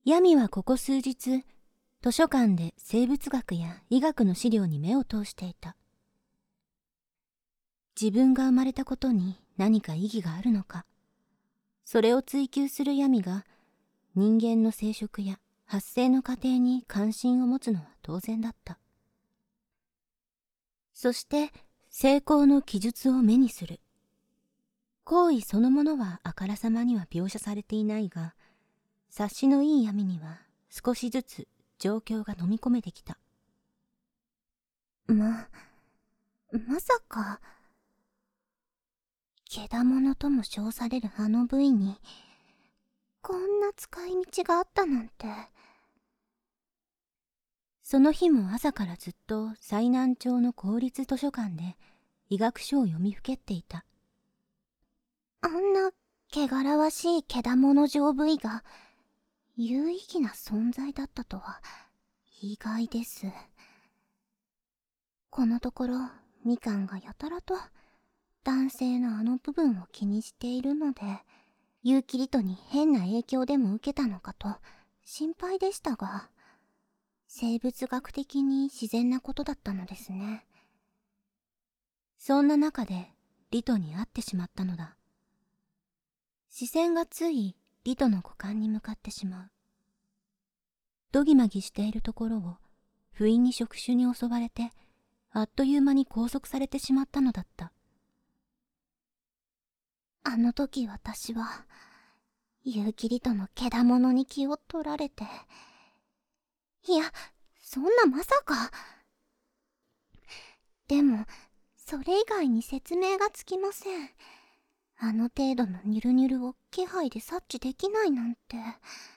ヤミはここ数日、図書館で生物学や医学の資料に目を通していた。自分が生まれたことに何か意義があるのか、それを追求するヤミが人間の生殖や発生の過程に関心を持つのは当然だった。そして成功の記述を目にする。行為そのものはあからさまには描写されていないが、察しのいい闇には少しずつ状況が飲み込めてきた。 まさか、けだものとも称されるあの部位に、こんな使い道があったなんて。 その日も朝からずっと最南町の公立図書館で医学書を読みふけっていた。 あんな汚らわしいけだもの状部位が有意義な存在だったとは意外です。このところみかんがやたらと男性のあの部分を気にしているので、ユーキリトに変な影響でも受けたのかと心配でしたが、生物学的に自然なことだったのですね。 そんな中でリトに会ってしまったのだ。視線がついリトの股間に向かってしまう。どぎまぎしているところを不意に触手に襲われて、あっという間に拘束されてしまったのだった。 あの時私はユーキリトのけだものに気を取られて、いや、そんなまさか。でもそれ以外に説明がつきません。あの程度のニュルニュルを気配で察知できないなんて。